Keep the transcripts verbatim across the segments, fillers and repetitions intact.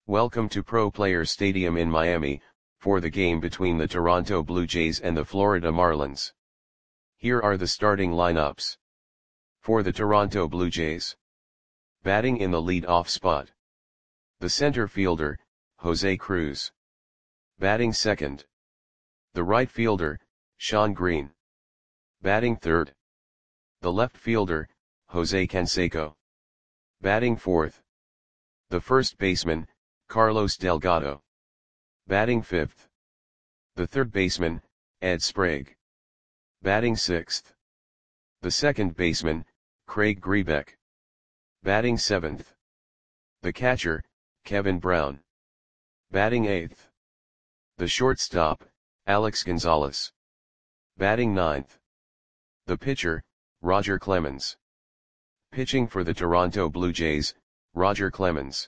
Welcome to Pro Players Stadium in Miami, for the game between the Toronto Blue Jays and the Florida Marlins. Here are the starting lineups. For the Toronto Blue Jays. Batting in the lead-off spot. The center fielder, Jose Cruz. Batting second. The right fielder, Shawn Green. Batting third. The left fielder, Jose Canseco. Batting fourth. The first baseman, Carlos Delgado. Batting fifth. The third baseman, Ed Sprague. Batting sixth. The second baseman, Craig Grebeck. Batting seventh. The catcher, Kevin Brown. Batting eighth. The shortstop, Alex Gonzalez. Batting ninth. The pitcher, Roger Clemens. Pitching for the Toronto Blue Jays, Roger Clemens.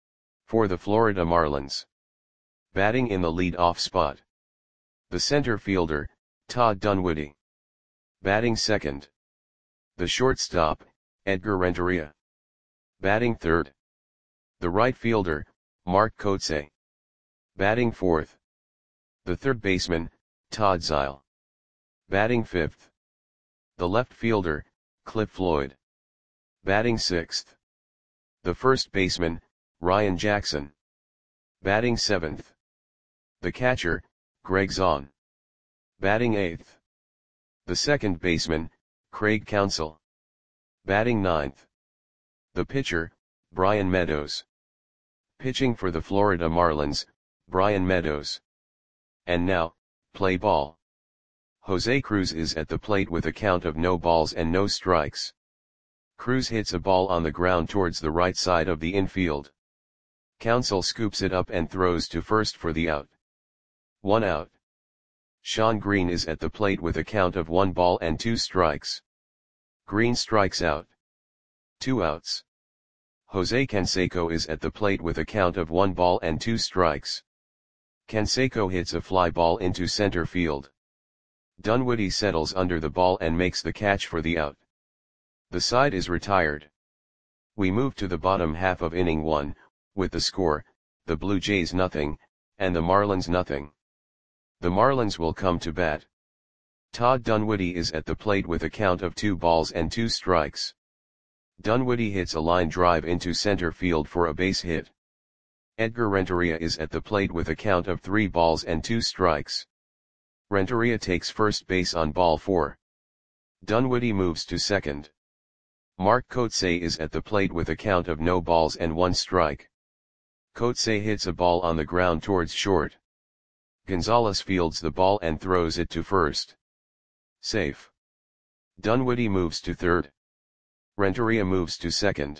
For the Florida Marlins. Batting in the lead-off spot. The center fielder, Todd Dunwoody. Batting second. The shortstop, Edgar Renteria. Batting third. The right fielder, Mark Kotsay. Batting fourth. The third baseman, Todd Zeile. Batting fifth. The left fielder, Cliff Floyd. Batting sixth. The first baseman, Ryan Jackson. Batting seventh. The catcher, Greg Zaun. Batting eighth. The second baseman, Craig Counsell. Batting ninth. The pitcher, Brian Meadows. Pitching for the Florida Marlins, Brian Meadows. And now, play ball. Jose Cruz is at the plate with a count of no balls and no strikes. Cruz hits a ball on the ground towards the right side of the infield. Counsell scoops it up and throws to first for the out. One out. Shawn Green is at the plate with a count of one ball and two strikes. Green strikes out. Two outs. Jose Canseco is at the plate with a count of one ball and two strikes. Canseco hits a fly ball into center field. Dunwoody settles under the ball and makes the catch for the out. The side is retired. We move to the bottom half of inning one, with the score, the Blue Jays nothing, and the Marlins nothing. The Marlins will come to bat. Todd Dunwoody is at the plate with a count of two balls and two strikes. Dunwoody hits a line drive into center field for a base hit. Edgar Renteria is at the plate with a count of three balls and two strikes. Renteria takes first base on ball four. Dunwoody moves to second. Mark Kotsay is at the plate with a count of no balls and one strike. Kotsay hits a ball on the ground towards short. Gonzalez fields the ball and throws it to first. Safe. Dunwoody moves to third. Renteria moves to second.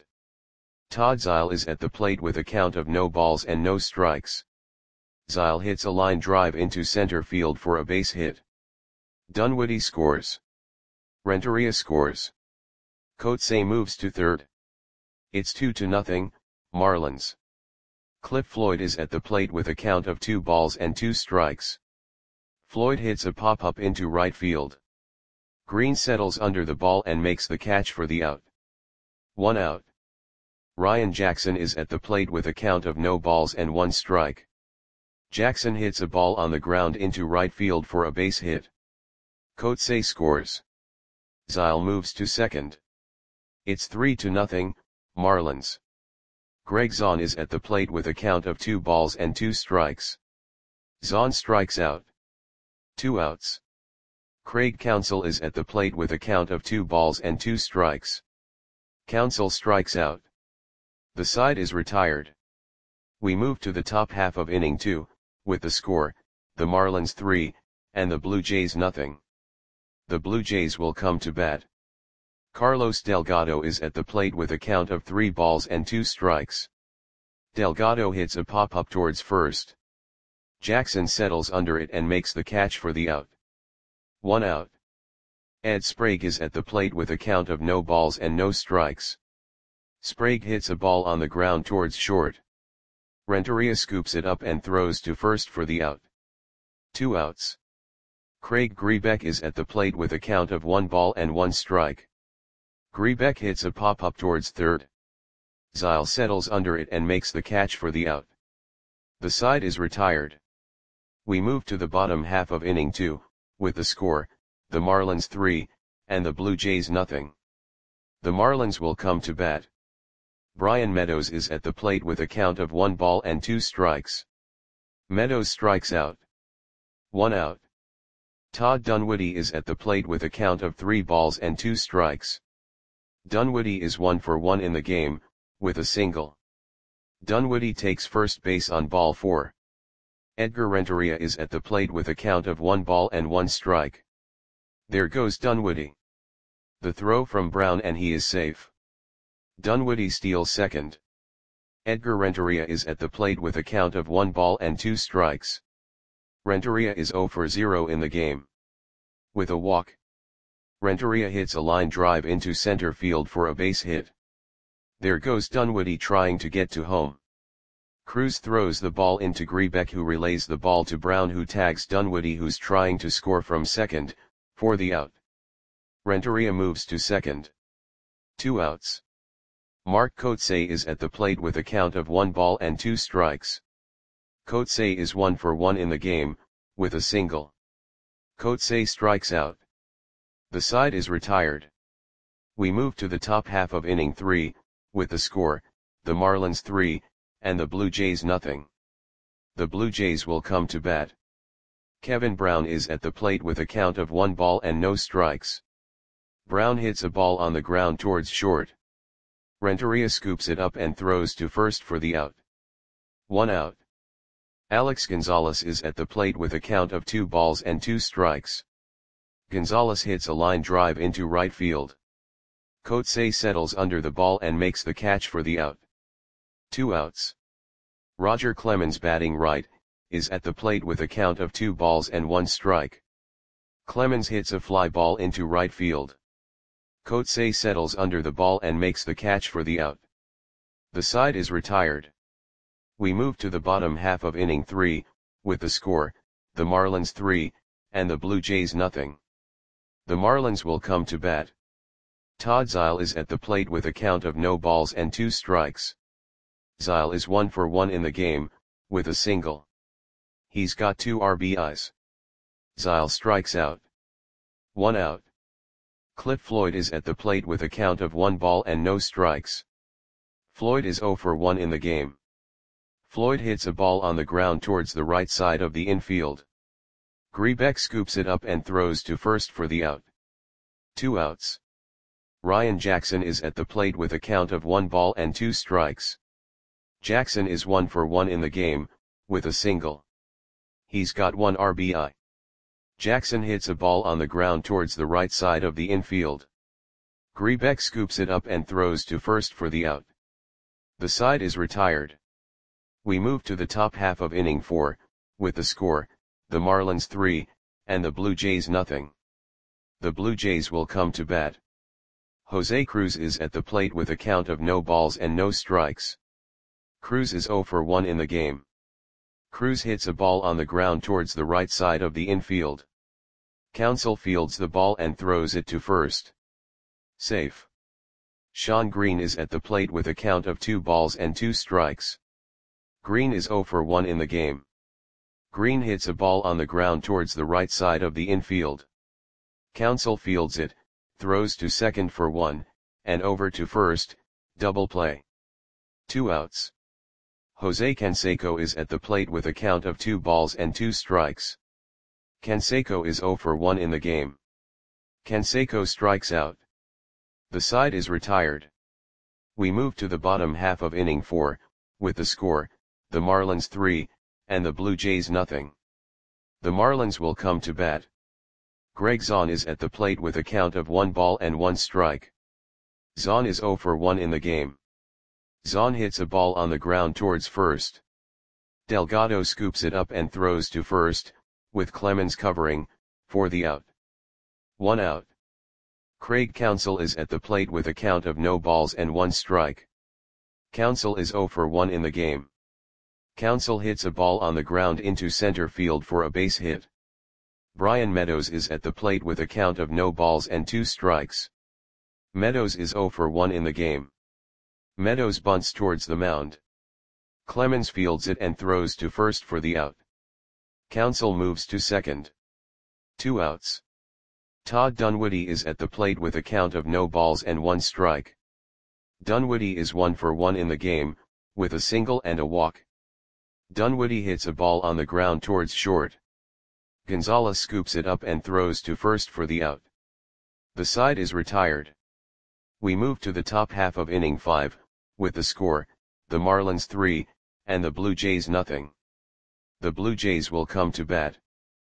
Todd Zeile is at the plate with a count of no balls and no strikes. Zeile hits a line drive into center field for a base hit. Dunwoody scores. Renteria scores. Kotsay moves to third. It's two to nothing, Marlins. Cliff Floyd is at the plate with a count of two balls and two strikes. Floyd hits a pop-up into right field. Green settles under the ball and makes the catch for the out. One out. Ryan Jackson is at the plate with a count of no balls and one strike. Jackson hits a ball on the ground into right field for a base hit. Kotsay scores. Zeile moves to second. It's three to nothing, Marlins. Greg Zaun is at the plate with a count of two balls and two strikes. Zaun strikes out. Two outs. Craig Counsell is at the plate with a count of two balls and two strikes. Counsell strikes out. The side is retired. We move to the top half of inning two, with the score, the Marlins three, and the Blue Jays nothing. The Blue Jays will come to bat. Carlos Delgado is at the plate with a count of three balls and two strikes. Delgado hits a pop-up towards first. Jackson settles under it and makes the catch for the out. One out. Ed Sprague is at the plate with a count of no balls and no strikes. Sprague hits a ball on the ground towards short. Renteria scoops it up and throws to first for the out. Two outs. Craig Grebeck is at the plate with a count of one ball and one strike. Grebeck hits a pop-up towards third. Zeile settles under it and makes the catch for the out. The side is retired. We move to the bottom half of inning two, with the score, the Marlins three, and the Blue Jays nothing. The Marlins will come to bat. Brian Meadows is at the plate with a count of one ball and two strikes. Meadows strikes out. One out. Todd Dunwoody is at the plate with a count of three balls and two strikes. Dunwoody is one for one in the game, with a single. Dunwoody takes first base on ball four. Edgar Renteria is at the plate with a count of one ball and one strike. There goes Dunwoody. The throw from Brown and he is safe. Dunwoody steals second. Edgar Renteria is at the plate with a count of one ball and two strikes. Renteria is zero for zero in the game. With a walk, Renteria hits a line drive into center field for a base hit. There goes Dunwoody trying to get to home. Cruz throws the ball into Grebeck, who relays the ball to Brown, who tags Dunwoody, who's trying to score from second, for the out. Renteria moves to second. Two outs. Mark Kotsay is at the plate with a count of one ball and two strikes. Kotsay is one for one in the game, with a single. Kotsay strikes out. The side is retired. We move to the top half of inning three, with the score, the Marlins three, and the Blue Jays nothing. The Blue Jays will come to bat. Kevin Brown is at the plate with a count of one ball and no strikes. Brown hits a ball on the ground towards short. Renteria scoops it up and throws to first for the out. One out. Alex Gonzalez is at the plate with a count of two balls and two strikes. Gonzalez hits a line drive into right field. Kotsay settles under the ball and makes the catch for the out. Two outs. Roger Clemens, batting right, is at the plate with a count of two balls and one strike. Clemens hits a fly ball into right field. Kotsay settles under the ball and makes the catch for the out. The side is retired. We move to the bottom half of inning three, with the score, the Marlins three, and the Blue Jays nothing. The Marlins will come to bat. Todd Zeile is at the plate with a count of no balls and two strikes. Zeile is one for one in the game, with a single. He's got two R B Is. Zeile strikes out. One out. Cliff Floyd is at the plate with a count of one ball and no strikes. Floyd is zero for one in the game. Floyd hits a ball on the ground towards the right side of the infield. Grebeck scoops it up and throws to first for the out. Two outs. Ryan Jackson is at the plate with a count of one ball and two strikes. Jackson is one for one in the game, with a single. He's got one R B I. Jackson hits a ball on the ground towards the right side of the infield. Grebeck scoops it up and throws to first for the out. The side is retired. We move to the top half of inning four, with the score, the Marlins three, and the Blue Jays nothing. The Blue Jays will come to bat. Jose Cruz is at the plate with a count of no balls and no strikes. Cruz is zero for one in the game. Cruz hits a ball on the ground towards the right side of the infield. Counsell fields the ball and throws it to first. Safe. Sean Green is at the plate with a count of two balls and two strikes. Green is zero for one in the game. Green hits a ball on the ground towards the right side of the infield. Counsell fields it, throws to second for one, and over to first, double play. Two outs. Jose Canseco is at the plate with a count of two balls and two strikes. Canseco is zero for one in the game. Canseco strikes out. The side is retired. We move to the bottom half of inning four, with the score, the Marlins three, and the Blue Jays nothing. The Marlins will come to bat. Greg Zahn is at the plate with a count of one ball and one strike. Zahn is zero for one in the game. Zahn hits a ball on the ground towards first. Delgado scoops it up and throws to first, with Clemens covering, for the out. One out. Craig Counsell is at the plate with a count of no balls and one strike. Counsell is zero for one in the game. Counsell hits a ball on the ground into center field for a base hit. Brian Meadows is at the plate with a count of no balls and two strikes. Meadows is zero for one in the game. Meadows bunts towards the mound. Clemens fields it and throws to first for the out. Counsell moves to second. Two outs. Todd Dunwoody is at the plate with a count of no balls and one strike. Dunwoody is one for one in the game, with a single and a walk. Dunwoody hits a ball on the ground towards short. Gonzalez scoops it up and throws to first for the out. The side is retired. We move to the top half of inning five, with the score, the Marlins three, and the Blue Jays nothing. The Blue Jays will come to bat.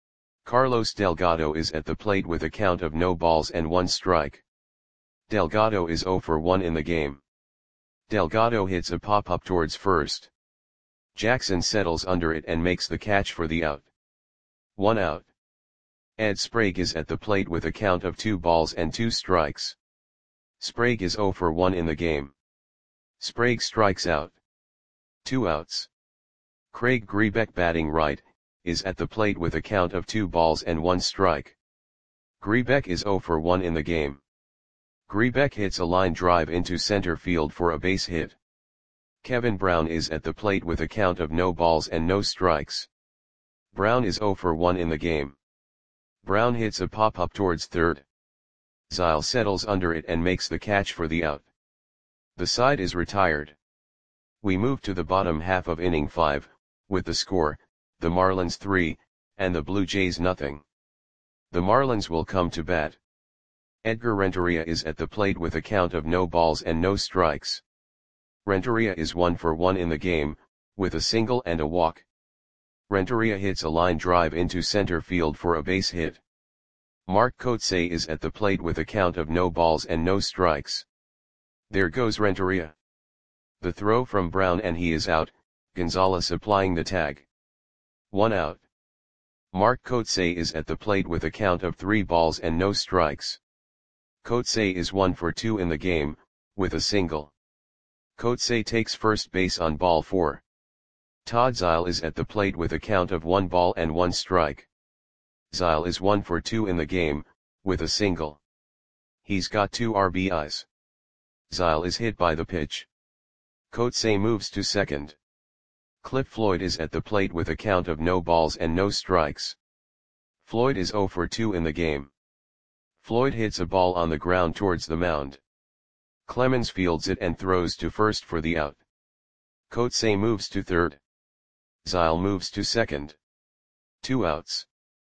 Carlos Delgado is at the plate with a count of no balls and one strike. Delgado is zero for one in the game. Delgado hits a pop-up towards first. Jackson settles under it and makes the catch for the out. One out. Ed Sprague is at the plate with a count of two balls and two strikes. Sprague is zero for one in the game. Sprague strikes out. Two outs. Craig Grebeck, batting right, is at the plate with a count of two balls and one strike. Grebeck is zero for one in the game. Grebeck hits a line drive into center field for a base hit. Kevin Brown is at the plate with a count of no balls and no strikes. Brown is zero for one in the game. Brown hits a pop-up towards third. Zile settles under it and makes the catch for the out. The side is retired. We move to the bottom half of inning five, with the score, the Marlins three, and the Blue Jays nothing. The Marlins will come to bat. Edgar Renteria is at the plate with a count of no balls and no strikes. Renteria is one for one in the game, with a single and a walk. Renteria hits a line drive into center field for a base hit. Mark Kotsay is at the plate with a count of no balls and no strikes. There goes Renteria. The throw from Brown and he is out, Gonzalez applying the tag. One out. Mark Kotsay is at the plate with a count of three balls and no strikes. Kotsay is one for two in the game, with a single. Kotsay takes first base on ball four. Todd Zile is at the plate with a count of one ball and one strike. Zile is one for two in the game, with a single. He's got two R B Is. Zile is hit by the pitch. Kotsay moves to second. Cliff Floyd is at the plate with a count of no balls and no strikes. Floyd is zero for two in the game. Floyd hits a ball on the ground towards the mound. Clemens fields it and throws to first for the out. Kotsay moves to third. Zile moves to second. Two outs.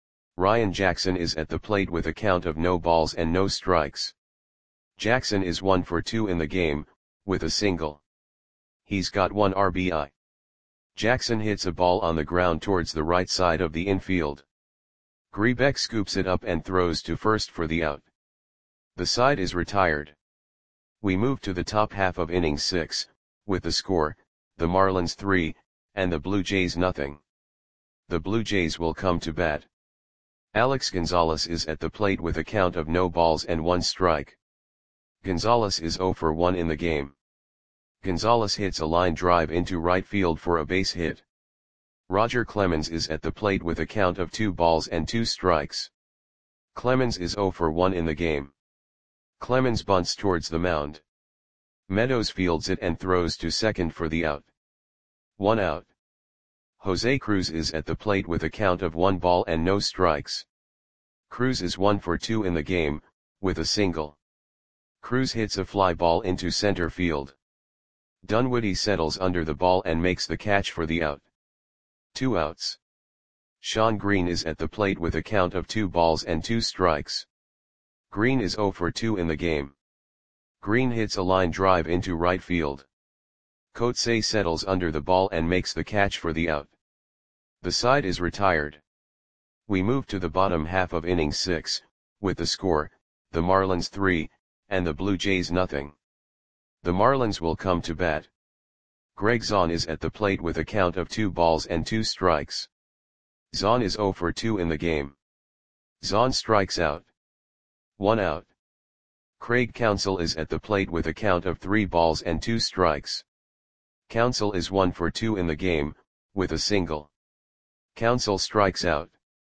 Ryan Jackson is at the plate with a count of no balls and no strikes. Jackson is one for two in the game, with a single. He's got one R B I. Jackson hits a ball on the ground towards the right side of the infield. Grebeck scoops it up and throws to first for the out. The side is retired. We move to the top half of inning six, with the score, the Marlins three, and the Blue Jays nothing. The Blue Jays will come to bat. Alex Gonzalez is at the plate with a count of no balls and one strike. Gonzalez is zero for one in the game. Gonzalez hits a line drive into right field for a base hit. Roger Clemens is at the plate with a count of two balls and two strikes. Clemens is zero for one in the game. Clemens bunts towards the mound. Meadows fields it and throws to second for the out. One out. Jose Cruz is at the plate with a count of one ball and no strikes. Cruz is one for two in the game, with a single. Cruz hits a fly ball into center field. Dunwoody settles under the ball and makes the catch for the out. Two outs. Sean Green is at the plate with a count of two balls and two strikes. Green is zero for two in the game. Green hits a line drive into right field. Kotsay settles under the ball and makes the catch for the out. The side is retired. We move to the bottom half of inning six, with the score, the Marlins three, and the Blue Jays nothing. The Marlins will come to bat. Greg Zahn is at the plate with a count of two balls and two strikes. Zahn is zero for two in the game. Zahn strikes out. One out. Craig Counsell is at the plate with a count of three balls and two strikes. Counsell is one for two in the game, with a single. Counsell strikes out.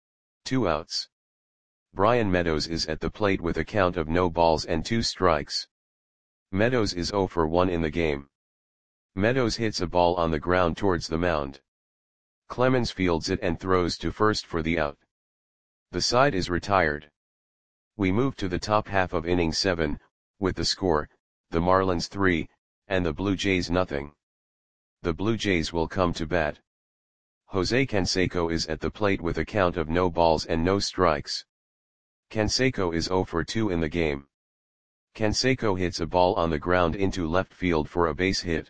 Two outs. Brian Meadows is at the plate with a count of no balls and two strikes. Meadows is zero for one in the game. Meadows hits a ball on the ground towards the mound. Clemens fields it and throws to first for the out. The side is retired. We move to the top half of inning seven, with the score, the Marlins three, and the Blue Jays nothing. The Blue Jays will come to bat. Jose Canseco is at the plate with a count of no balls and no strikes. Canseco is zero for two in the game. Canseco hits a ball on the ground into left field for a base hit.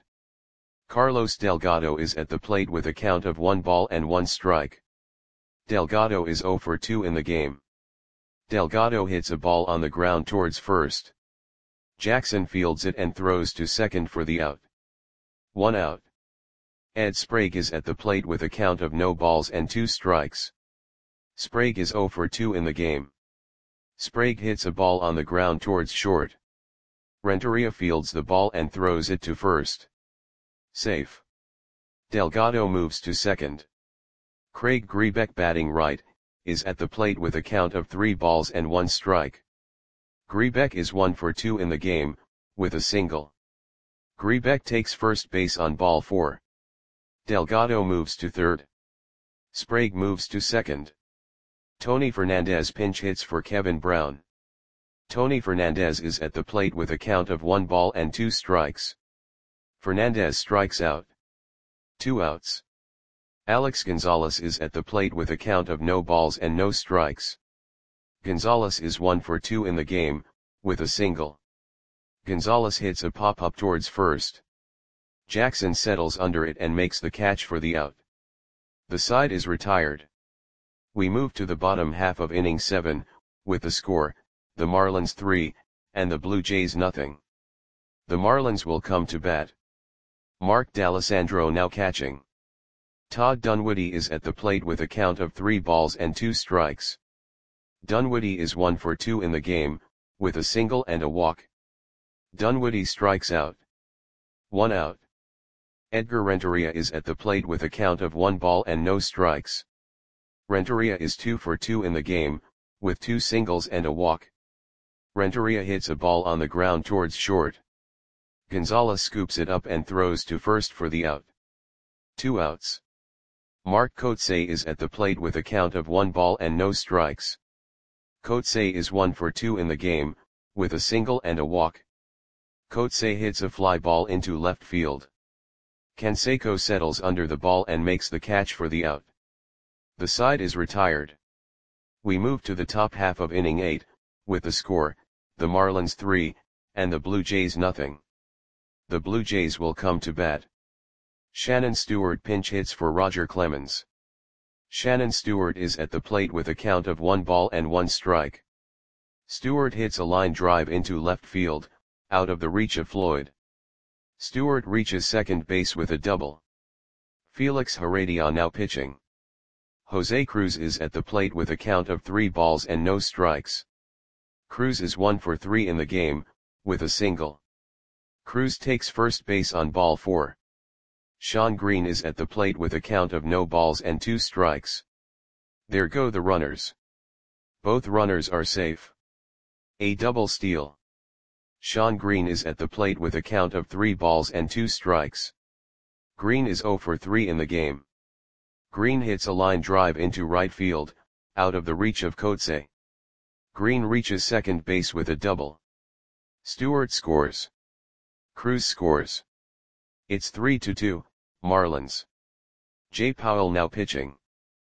Carlos Delgado is at the plate with a count of one ball and one strike. Delgado is zero for two in the game. Delgado hits a ball on the ground towards first. Jackson fields it and throws to second for the out. One out. Ed Sprague is at the plate with a count of no balls and two strikes. Sprague is zero for two in the game. Sprague hits a ball on the ground towards short. Renteria fields the ball and throws it to first. Safe. Delgado moves to second. Craig Grebeck, batting right, is at the plate with a count of three balls and one strike. Grebeck is one for two in the game, with a single. Grebeck takes first base on ball four. Delgado moves to third. Sprague moves to second. Tony Fernandez pinch hits for Kevin Brown. Tony Fernandez is at the plate with a count of one ball and two strikes. Fernandez strikes out. Two outs. Alex Gonzalez is at the plate with a count of no balls and no strikes. Gonzalez is one for two in the game, with a single. Gonzalez hits a pop-up towards first. Jackson settles under it and makes the catch for the out. The side is retired. We move to the bottom half of inning seven, with the score, the Marlins three, and the Blue Jays nothing. The Marlins will come to bat. Mark D'Alessandro now catching. Todd Dunwoody is at the plate with a count of three balls and two strikes. Dunwoody is one for two in the game, with a single and a walk. Dunwoody strikes out. One out. Edgar Renteria is at the plate with a count of one ball and no strikes. Renteria is two for two in the game, with two singles and a walk. Renteria hits a ball on the ground towards short. Gonzalez scoops it up and throws to first for the out. Two outs. Mark Kotsay is at the plate with a count of one ball and no strikes. Kotsay is one for two in the game, with a single and a walk. Kotsay hits a fly ball into left field. Canseco settles under the ball and makes the catch for the out. The side is retired. We move to the top half of inning eight, with the score, the Marlins three, and the Blue Jays nothing. The Blue Jays will come to bat. Shannon Stewart pinch hits for Roger Clemens. Shannon Stewart is at the plate with a count of one ball and one strike. Stewart hits a line drive into left field, out of the reach of Floyd. Stewart reaches second base with a double. Felix Heredia now pitching. Jose Cruz is at the plate with a count of three balls and no strikes. Cruz is one for three in the game, with a single. Cruz takes first base on ball four. Sean Green is at the plate with a count of no balls and two strikes. There go the runners. Both runners are safe. A double steal. Sean Green is at the plate with a count of three balls and two strikes. Green is zero for three in the game. Green hits a line drive into right field, out of the reach of Kotsay. Green reaches second base with a double. Stewart scores. Cruz scores. It's three to two, Marlins. Jay Powell now pitching.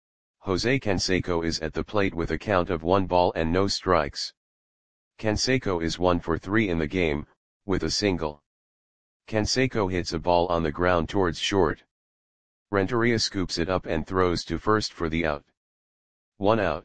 Jose Canseco is at the plate with a count of one ball and no strikes. Canseco is one for three in the game, with a single. Canseco hits a ball on the ground towards short. Renteria scoops it up and throws to first for the out. One out.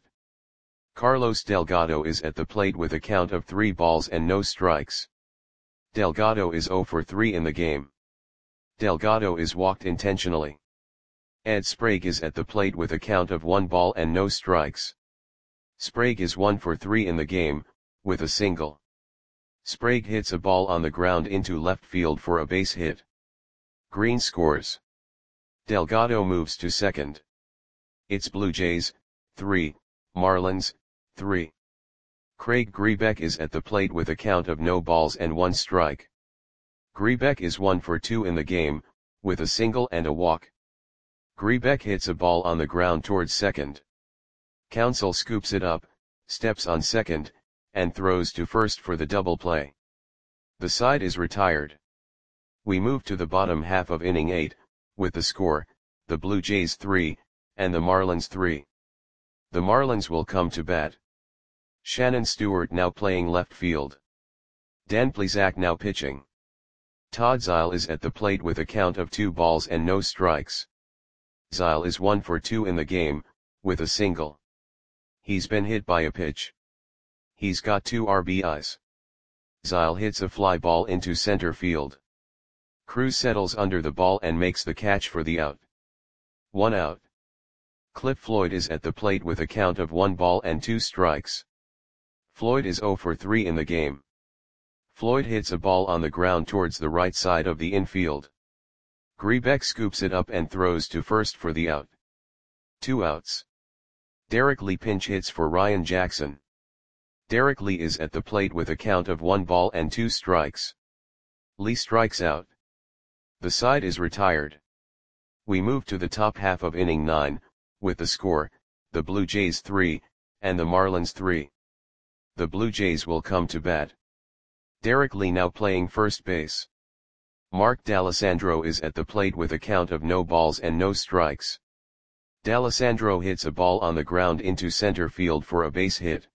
Carlos Delgado is at the plate with a count of three balls and no strikes. Delgado is zero for three in the game. Delgado is walked intentionally. Ed Sprague is at the plate with a count of one ball and no strikes. Sprague is one for three in the game, with a single. Sprague hits a ball on the ground into left field for a base hit. Green scores. Delgado moves to second. It's Blue Jays, three, Marlins, three. Craig Grebeck is at the plate with a count of no balls and one strike. Grebeck is one for two in the game, with a single and a walk. Grebeck hits a ball on the ground towards second. Council scoops it up, steps on second, and throws to first for the double play. The side is retired. We move to the bottom half of inning eight, with the score, the Blue Jays three, and the Marlins three. The Marlins will come to bat. Shannon Stewart now playing left field. Dan Plesac now pitching. Todd Zeile is at the plate with a count of two balls and no strikes. Zeile is one for two in the game, with a single. He's been hit by a pitch. He's got two R B Is. Zeile hits a fly ball into center field. Cruz settles under the ball and makes the catch for the out. One out. Cliff Floyd is at the plate with a count of one ball and two strikes. Floyd is zero for three in the game. Floyd hits a ball on the ground towards the right side of the infield. Grebeck scoops it up and throws to first for the out. Two outs. Derek Lee pinch hits for Ryan Jackson. Derek Lee is at the plate with a count of one ball and two strikes. Lee strikes out. The side is retired. We move to the top half of inning nine, with the score, the Blue Jays three, and the Marlins three. The Blue Jays will come to bat. Derek Lee now playing first base. Mark D'Alessandro is at the plate with a count of no balls and no strikes. D'Alessandro hits a ball on the ground into center field for a base hit.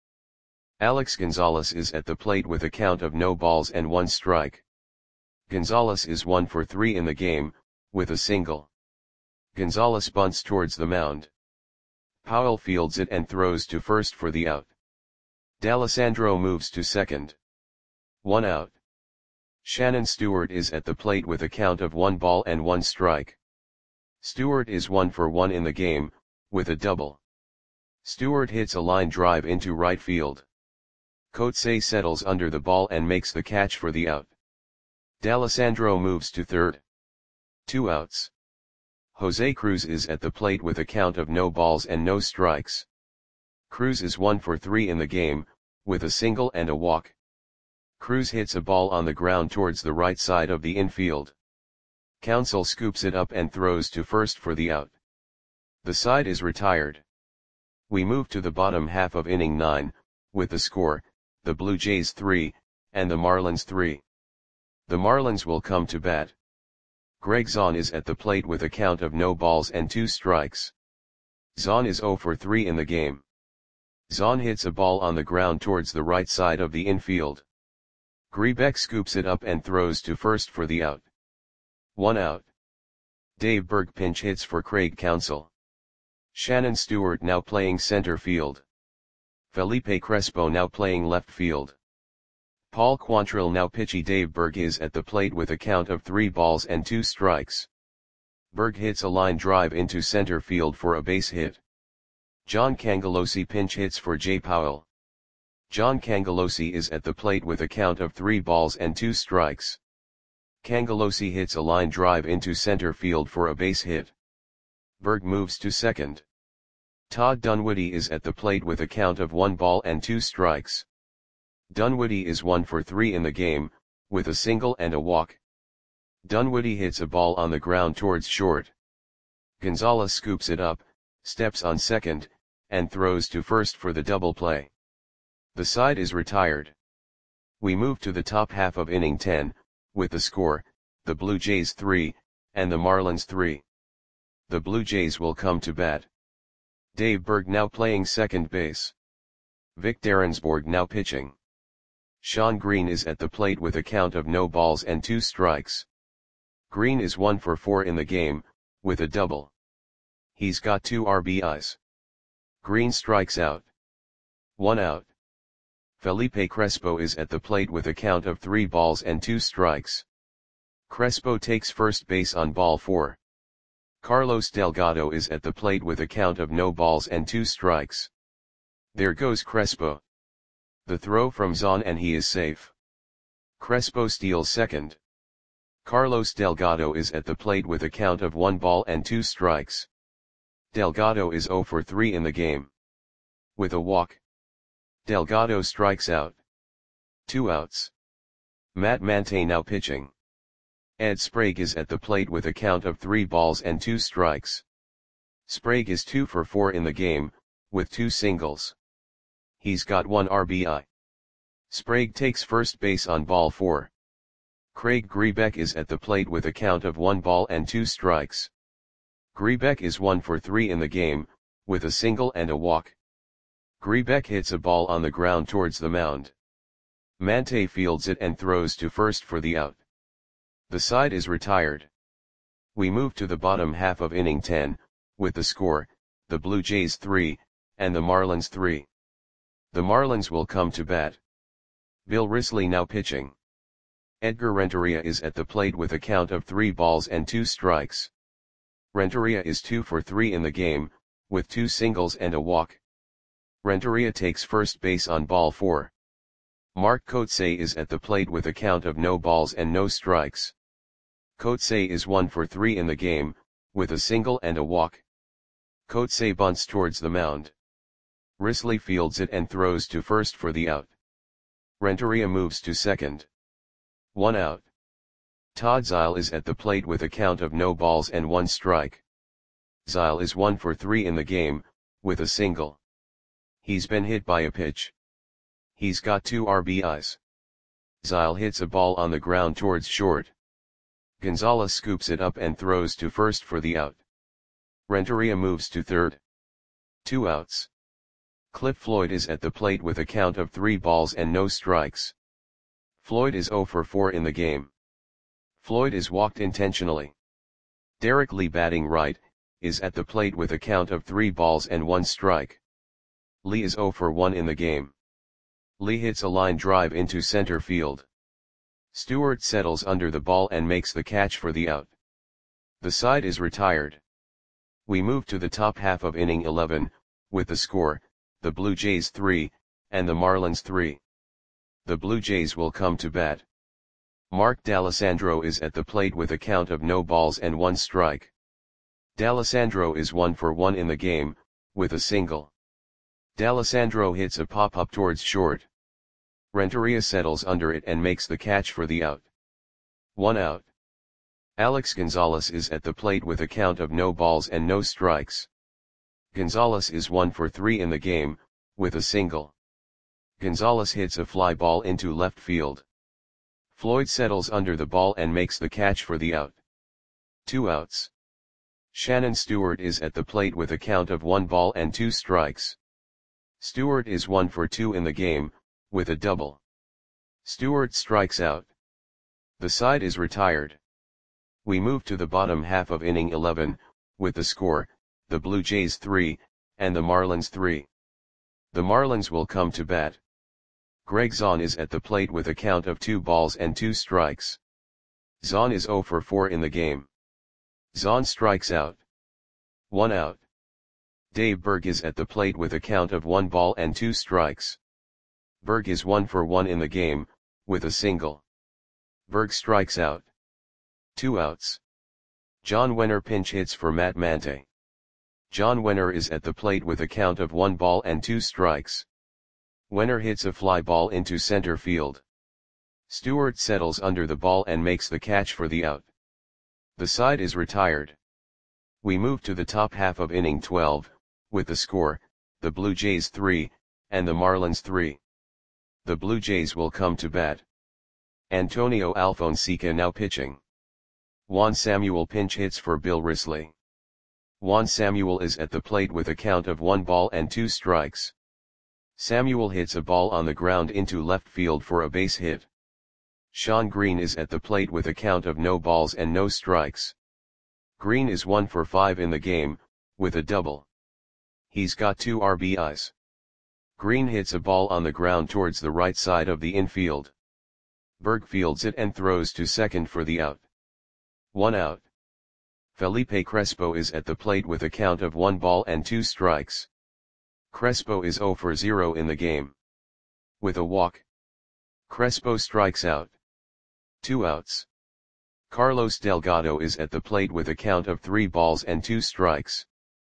Alex Gonzalez is at the plate with a count of no balls and one strike. Gonzalez is one for three in the game, with a single. Gonzalez bunts towards the mound. Powell fields it and throws to first for the out. D'Alessandro moves to second. One out. Shannon Stewart is at the plate with a count of one ball and one strike. Stewart is one for one in the game, with a double. Stewart hits a line drive into right field. Coetzee settles under the ball and makes the catch for the out. D'Alessandro moves to third. Two outs. Jose Cruz is at the plate with a count of no balls and no strikes. Cruz is one for three in the game, with a single and a walk. Cruz hits a ball on the ground towards the right side of the infield. Council scoops it up and throws to first for the out. The side is retired. We move to the bottom half of inning nine, with the score, the Blue Jays three, and the Marlins three. The Marlins will come to bat. Greg Zahn is at the plate with a count of no balls and two strikes. Zahn is zero for three in the game. Zahn hits a ball on the ground towards the right side of the infield. Grebeck scoops it up and throws to first for the out. One out. Dave Berg pinch hits for Craig Counsell. Shannon Stewart now playing center field. Felipe Crespo now playing left field. Paul Quantrill now pitchy. Dave Berg is at the plate with a count of three balls and two strikes. Berg hits a line drive into center field for a base hit. John Cangelosi pinch hits for Jay Powell. John Cangelosi is at the plate with a count of three balls and two strikes. Cangelosi hits a line drive into center field for a base hit. Berg moves to second. Todd Dunwoody is at the plate with a count of one ball and two strikes. Dunwoody is one for three in the game, with a single and a walk. Dunwoody hits a ball on the ground towards short. Gonzalez scoops it up, steps on second, and throws to first for the double play. The side is retired. We move to the top half of inning ten, with the score, the Blue Jays three, and the Marlins three. The Blue Jays will come to bat. Dave Berg now playing second base. Vic Derensborg now pitching. Sean Green is at the plate with a count of no balls and two strikes. Green is one for four in the game, with a double. He's got two R B Is. Green strikes out. One out. Felipe Crespo is at the plate with a count of three balls and two strikes. Crespo takes first base on ball four. Carlos Delgado is at the plate with a count of no balls and two strikes. There goes Crespo. The throw from Zahn and he is safe. Crespo steals second. Carlos Delgado is at the plate with a count of one ball and two strikes. Delgado is zero for three in the game. With a walk. Delgado strikes out. Two outs. Matt Mante now pitching. Ed Sprague is at the plate with a count of three balls and two strikes. Sprague is two for four in the game, with two singles. He's got one R B I. Sprague takes first base on ball four. Craig Grebeck is at the plate with a count of one ball and two strikes. Grebeck is one for three in the game, with a single and a walk. Grebeck hits a ball on the ground towards the mound. Mante fields it and throws to first for the out. The side is retired. We move to the bottom half of inning ten, with the score, the Blue Jays three, and the Marlins three. The Marlins will come to bat. Bill Risley now pitching. Edgar Renteria is at the plate with a count of three balls and two strikes. Renteria is two for three in the game, with two singles and a walk. Renteria takes first base on ball four. Mark Kotsay is at the plate with a count of no balls and no strikes. Kotsay is one for three in the game, with a single and a walk. Kotsay bunts towards the mound. Risley fields it and throws to first for the out. Renteria moves to second. One out. Todd Zeile is at the plate with a count of no balls and one strike. Zeile is one for three in the game, with a single. He's been hit by a pitch. He's got two R B Is. Zeile hits a ball on the ground towards short. Gonzalez scoops it up and throws to first for the out. Renteria moves to third. Two outs. Cliff Floyd is at the plate with a count of three balls and no strikes. Floyd is zero for four in the game. Floyd is walked intentionally. Derek Lee, batting right, is at the plate with a count of three balls and one strike. Lee is zero for one in the game. Lee hits a line drive into center field. Stewart settles under the ball and makes the catch for the out. The side is retired. We move to the top half of inning eleven, with the score, the Blue Jays three, and the Marlins three. The Blue Jays will come to bat. Mark D'Alessandro is at the plate with a count of no balls and one strike. D'Alessandro is one for one in the game, with a single. D'Alessandro hits a pop-up towards short. Renteria settles under it and makes the catch for the out. One out. Alex Gonzalez is at the plate with a count of no balls and no strikes. Gonzalez is one for three in the game, with a single. Gonzalez hits a fly ball into left field. Floyd settles under the ball and makes the catch for the out. Two outs. Shannon Stewart is at the plate with a count of one ball and two strikes. Stewart is one for two in the game, with a double. Stewart strikes out. The side is retired. We move to the bottom half of inning eleven, with the score, the Blue Jays three, and the Marlins three. The Marlins will come to bat. Greg Zaun is at the plate with a count of two balls and two strikes. Zaun is zero for four in the game. Zaun strikes out. One out. Dave Berg is at the plate with a count of one ball and two strikes. Berg is one for one in the game, with a single. Berg strikes out. Two outs. John Wenner pinch hits for Matt Mante. John Wenner is at the plate with a count of one ball and two strikes. Wenner hits a fly ball into center field. Stewart settles under the ball and makes the catch for the out. The side is retired. We move to the top half of inning twelve, with the score, the Blue Jays three, and the Marlins three. The Blue Jays will come to bat. Antonio Alfonseca now pitching. Juan Samuel pinch hits for Bill Risley. Juan Samuel is at the plate with a count of one ball and two strikes. Samuel hits a ball on the ground into left field for a base hit. Sean Green is at the plate with a count of no balls and no strikes. Green is one for five in the game, with a double. He's got two R B Is. Green hits a ball on the ground towards the right side of the infield. Berg fields it and throws to second for the out. One out. Felipe Crespo is at the plate with a count of one ball and two strikes. Crespo is zero for zero in the game. With a walk. Crespo strikes out. Two outs. Carlos Delgado is at the plate with a count of three balls and two strikes.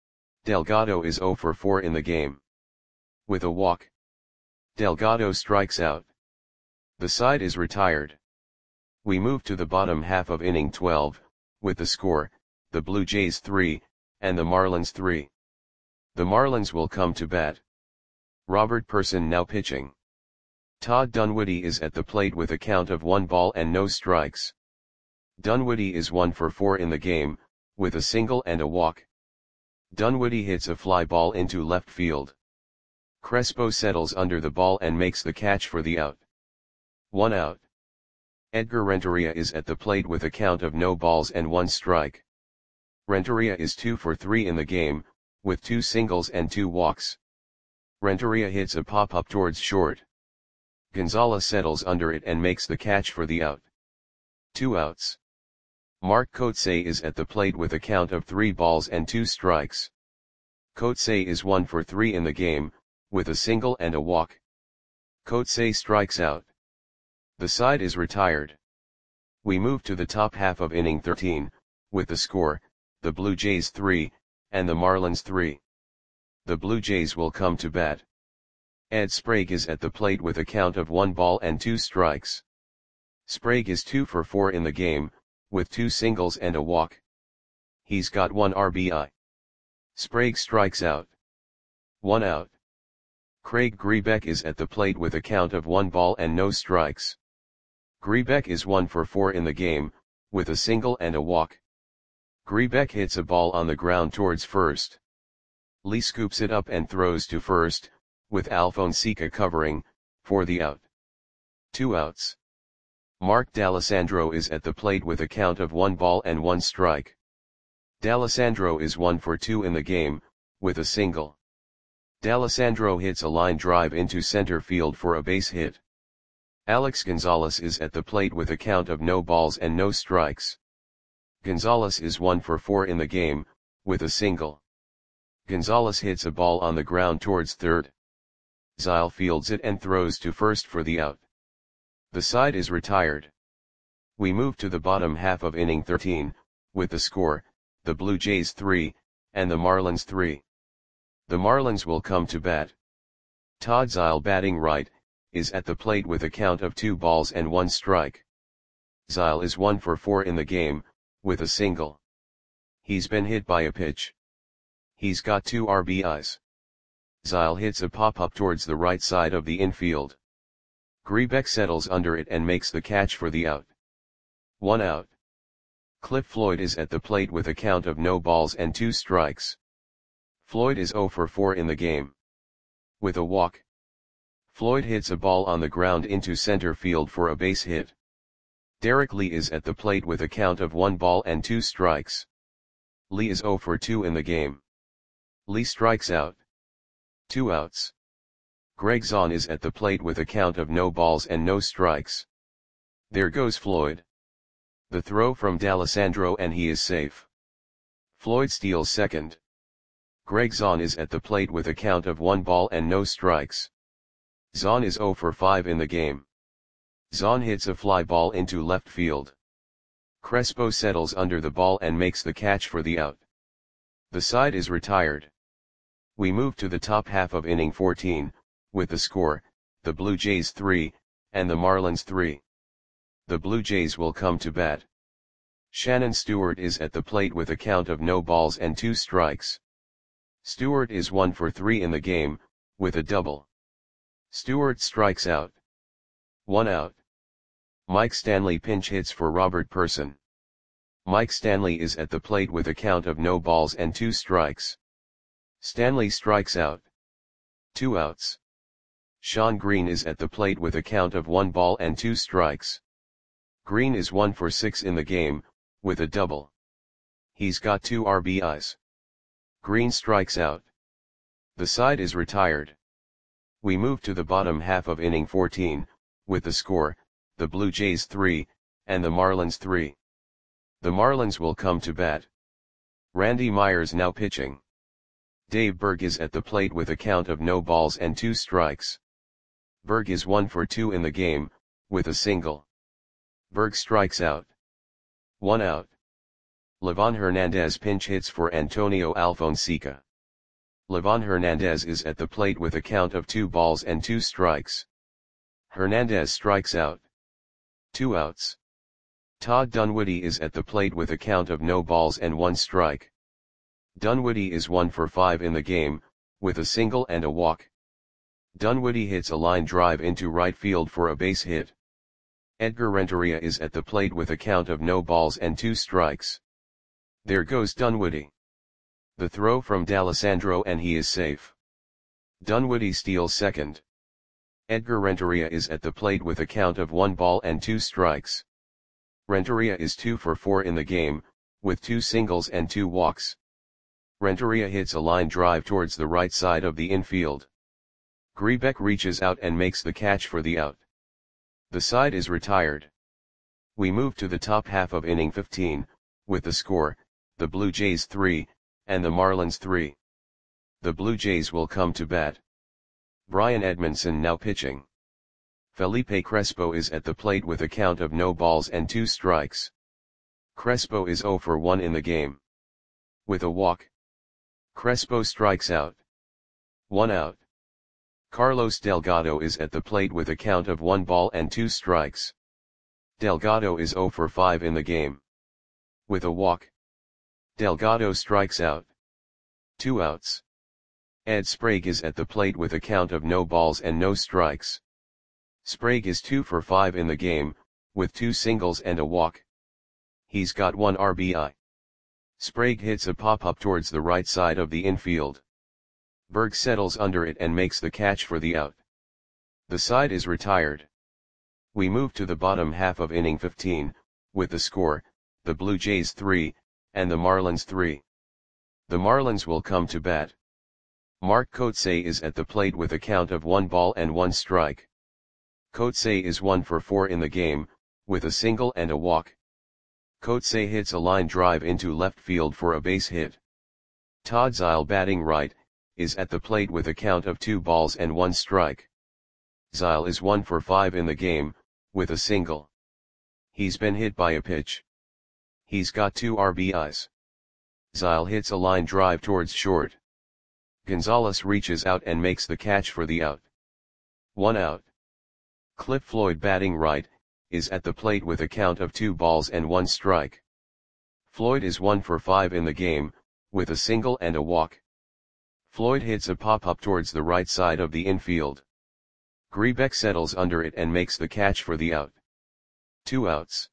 Delgado is zero for four in the game. With a walk. Delgado strikes out. The side is retired. We move to the bottom half of inning twelve, with the score, the Blue Jays three, and the Marlins three. The Marlins will come to bat. Robert Pursson now pitching. Todd Dunwoody is at the plate with a count of one ball and no strikes. Dunwoody is one for four in the game, with a single and a walk. Dunwoody hits a fly ball into left field. Crespo settles under the ball and makes the catch for the out. One out. Edgar Renteria is at the plate with a count of no balls and one strike. Renteria is two for three in the game, with two singles and two walks. Renteria hits a pop-up towards short. Gonzalez settles under it and makes the catch for the out. Two outs. Mark Kotsay is at the plate with a count of three balls and two strikes. Kotsay is one for three in the game, with a single and a walk. Kotsay strikes out. The side is retired. We move to the top half of inning thirteen, with the score, the Blue Jays three, and the Marlins three. The Blue Jays will come to bat. Ed Sprague is at the plate with a count of one ball and two strikes. Sprague is two for four in the game, with two singles and a walk. He's got one R B I. Sprague strikes out. One out. Craig Grebeck is at the plate with a count of one ball and no strikes. Grebeck is one for four in the game, with a single and a walk. Grebeck hits a ball on the ground towards first. Lee scoops it up and throws to first, with Alfonseca covering, for the out. Two outs. Mark D'Alessandro is at the plate with a count of one ball and one strike. D'Alessandro is one for two in the game, with a single. D'Alessandro hits a line drive into center field for a base hit. Alex Gonzalez is at the plate with a count of no balls and no strikes. Gonzalez is one for four in the game, with a single. Gonzalez hits a ball on the ground towards third. Zile fields it and throws to first for the out. The side is retired. We move to the bottom half of inning thirteen, with the score, the Blue Jays three, and the Marlins three. The Marlins will come to bat. Todd Zile, batting right, is at the plate with a count of two balls and one strike. Zile is one for four in the game, with a single. He's been hit by a pitch. He's got two R B Is. Zile hits a pop-up towards the right side of the infield. Grebeck settles under it and makes the catch for the out. One out. Cliff Floyd is at the plate with a count of no balls and two strikes. Floyd is zero for four in the game. With a walk. Floyd hits a ball on the ground into center field for a base hit. Derek Lee is at the plate with a count of one ball and two strikes. Lee is zero for two in the game. Lee strikes out. Two outs. Greg Zahn is at the plate with a count of no balls and no strikes. There goes Floyd. The throw from D'Alessandro and he is safe. Floyd steals second. Greg Zahn is at the plate with a count of one ball and no strikes. Zahn is zero for five in the game. Zahn hits a fly ball into left field. Crespo settles under the ball and makes the catch for the out. The side is retired. We move to the top half of inning fourteen, with the score, the Blue Jays three, and the Marlins three. The Blue Jays will come to bat. Shannon Stewart is at the plate with a count of no balls and two strikes. Stewart is one for three in the game, with a double. Stewart strikes out. One out. Mike Stanley pinch hits for Robert Pursson. Mike Stanley is at the plate with a count of no balls and two strikes. Stanley strikes out. Two outs. Sean Green is at the plate with a count of one ball and two strikes. Green is one for six in the game, with a double. He's got two R B Is. Green strikes out. The side is retired. We move to the bottom half of inning fourteen, with the score, the Blue Jays three, and the Marlins three. The Marlins will come to bat. Randy Myers now pitching. Dave Berg is at the plate with a count of no balls and two strikes. Berg is one for two in the game, with a single. Berg strikes out. One out. Livan Hernandez pinch hits for Antonio Alfonseca. Livan Hernandez is at the plate with a count of two balls and two strikes. Hernandez strikes out. Two outs. Todd Dunwoody is at the plate with a count of no balls and one strike. Dunwoody is one for five in the game, with a single and a walk. Dunwoody hits a line drive into right field for a base hit. Edgar Renteria is at the plate with a count of no balls and two strikes. There goes Dunwoody. The throw from D'Alessandro and he is safe. Dunwoody steals second. Edgar Renteria is at the plate with a count of one ball and two strikes. Renteria is two for four in the game, with two singles and two walks. Renteria hits a line drive towards the right side of the infield. Grebeck reaches out and makes the catch for the out. The side is retired. We move to the top half of inning fifteen, with the score, the Blue Jays three, and the Marlins three. The Blue Jays will come to bat. Brian Edmondson now pitching. Felipe Crespo is at the plate with a count of no balls and two strikes. Crespo is zero for one in the game. With a walk, Crespo strikes out. One out. Carlos Delgado is at the plate with a count of one ball and two strikes. Delgado is zero for five in the game. With a walk, Delgado strikes out. Two outs. Ed Sprague is at the plate with a count of no balls and no strikes. Sprague is two for five in the game, with two singles and a walk. He's got one R B I. Sprague hits a pop-up towards the right side of the infield. Berg settles under it and makes the catch for the out. The side is retired. We move to the bottom half of inning fifteen, with the score, the Blue Jays three, and the Marlins three. The Marlins will come to bat. Mark Kotsay is at the plate with a count of one ball and one strike. Kotsay is one for four in the game, with a single and a walk. Kotsay hits a line drive into left field for a base hit. Todd Zeile, batting right, is at the plate with a count of two balls and one strike. Zeile is one for five in the game, with a single. He's been hit by a pitch. He's got two R B Is. Zeile hits a line drive towards short. Gonzalez reaches out and makes the catch for the out. One out. Cliff Floyd, batting right, is at the plate with a count of two balls and one strike. Floyd is one for five in the game, with a single and a walk. Floyd hits a pop-up towards the right side of the infield. Grebeck settles under it and makes the catch for the out. Two outs.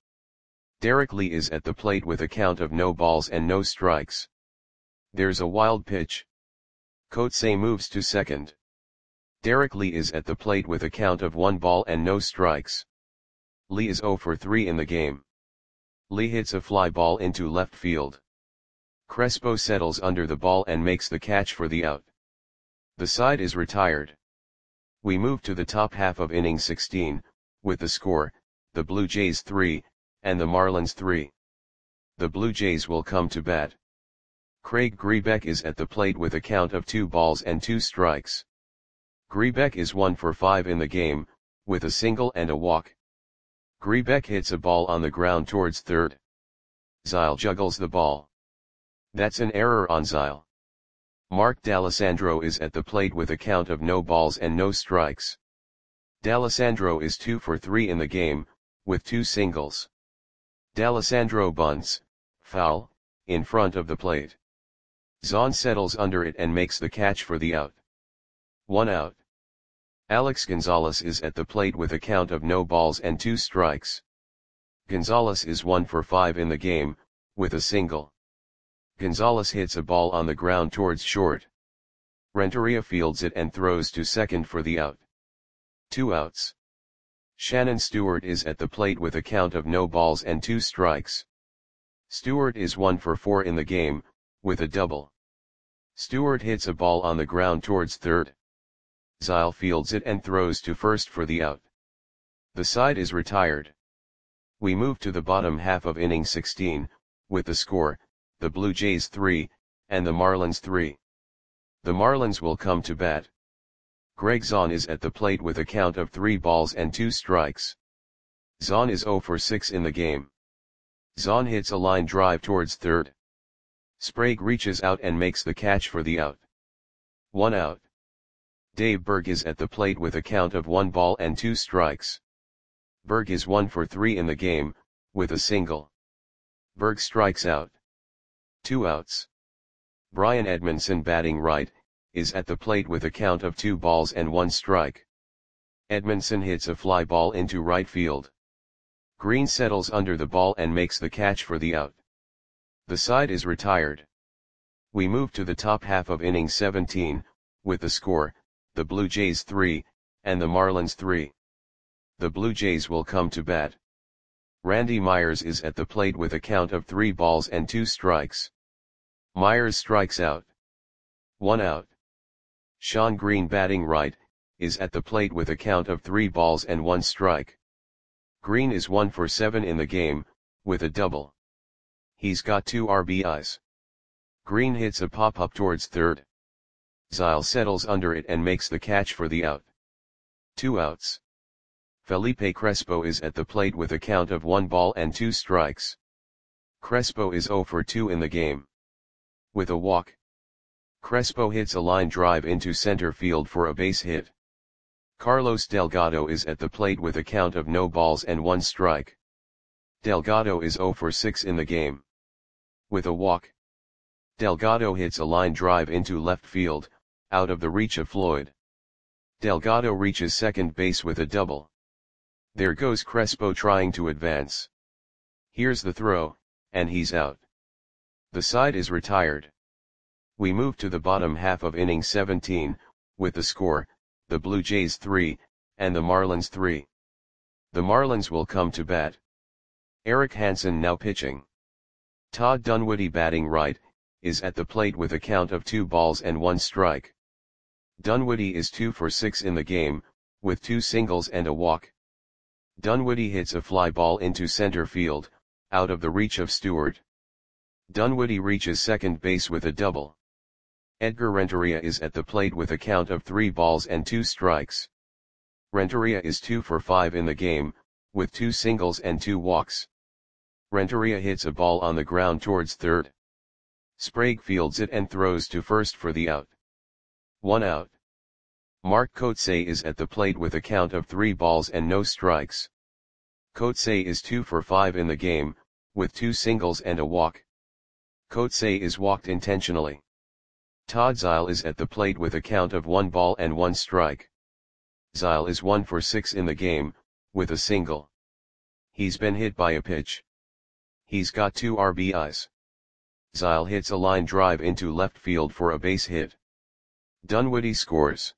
Derek Lee is at the plate with a count of no balls and no strikes. There's a wild pitch. Kotsay moves to second. Derek Lee is at the plate with a count of one ball and no strikes. Lee is zero for three in the game. Lee hits a fly ball into left field. Crespo settles under the ball and makes the catch for the out. The side is retired. We move to the top half of inning sixteen, with the score, the Blue Jays three, and the Marlins three. The Blue Jays will come to bat. Craig Grebeck is at the plate with a count of two balls and two strikes. Grebeck is one for five in the game, with a single and a walk. Grebeck hits a ball on the ground towards third. Zeile juggles the ball. That's an error on Zeile. Mark D'Alessandro is at the plate with a count of no balls and no strikes. D'Alessandro is two for three in the game, with two singles. D'Alessandro bunts, foul, in front of the plate. Zahn settles under it and makes the catch for the out. One out. Alex Gonzalez is at the plate with a count of no balls and two strikes. Gonzalez is one for five in the game, with a single. Gonzalez hits a ball on the ground towards short. Renteria fields it and throws to second for the out. Two outs. Shannon Stewart is at the plate with a count of no balls and two strikes. Stewart is one for four in the game, with a double. Stewart hits a ball on the ground towards third. Zeile fields it and throws to first for the out. The side is retired. We move to the bottom half of inning sixteen, with the score, the Blue Jays three, and the Marlins three. The Marlins will come to bat. Greg Zahn is at the plate with a count of three balls and two strikes. Zahn is zero for six in the game. Zahn hits a line drive towards third. Sprague reaches out and makes the catch for the out. One out. Dave Berg is at the plate with a count of one ball and two strikes. Berg is one for three in the game, with a single. Berg strikes out. Two outs. Brian Edmondson batting right, is at the plate with a count of two balls and one strike. Edmondson hits a fly ball into right field. Green settles under the ball and makes the catch for the out. The side is retired. We move to the top half of inning seventeen, with the score, the Blue Jays three, and the Marlins three. The Blue Jays will come to bat. Randy Myers is at the plate with a count of three balls and two strikes. Myers strikes out. One out. Shawn Green batting right, is at the plate with a count of three balls and one strike. Green is one for seven in the game, with a double. He's got two R B Is. Green hits a pop-up towards third. Zile settles under it and makes the catch for the out. Two outs. Felipe Crespo is at the plate with a count of one ball and two strikes. Crespo is zero for two in the game. With a walk. Crespo hits a line drive into center field for a base hit. Carlos Delgado is at the plate with a count of no balls and one strike. Delgado is zero for six in the game. With a walk. Delgado hits a line drive into left field, out of the reach of Floyd. Delgado reaches second base with a double. There goes Crespo trying to advance. Here's the throw, and he's out. The side is retired. We move to the bottom half of inning seventeen, with the score, the Blue Jays three, and the Marlins three. The Marlins will come to bat. Eric Hansen now pitching. Todd Dunwoody batting right, is at the plate with a count of two balls and one strike. Dunwoody is two for six in the game, with two singles and a walk. Dunwoody hits a fly ball into center field, out of the reach of Stewart. Dunwoody reaches second base with a double. Edgar Renteria is at the plate with a count of three balls and two strikes. Renteria is two for five in the game, with two singles and two walks. Renteria hits a ball on the ground towards third. Sprague fields it and throws to first for the out. One out. Mark Kotsay is at the plate with a count of three balls and no strikes. Kotsay is two for five in the game, with two singles and a walk. Kotsay is walked intentionally. Todd Zile is at the plate with a count of one ball and one strike. Zile is one for six in the game, with a single. He's been hit by a pitch. He's got two R B Is. Zile hits a line drive into left field for a base hit. Dunwoody scores.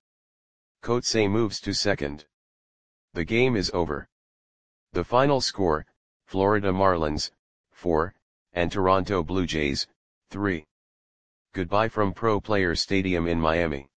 Kotsay moves to second. The game is over. The final score, Florida Marlins, four, and Toronto Blue Jays, three. Goodbye from Pro Players Stadium in Miami.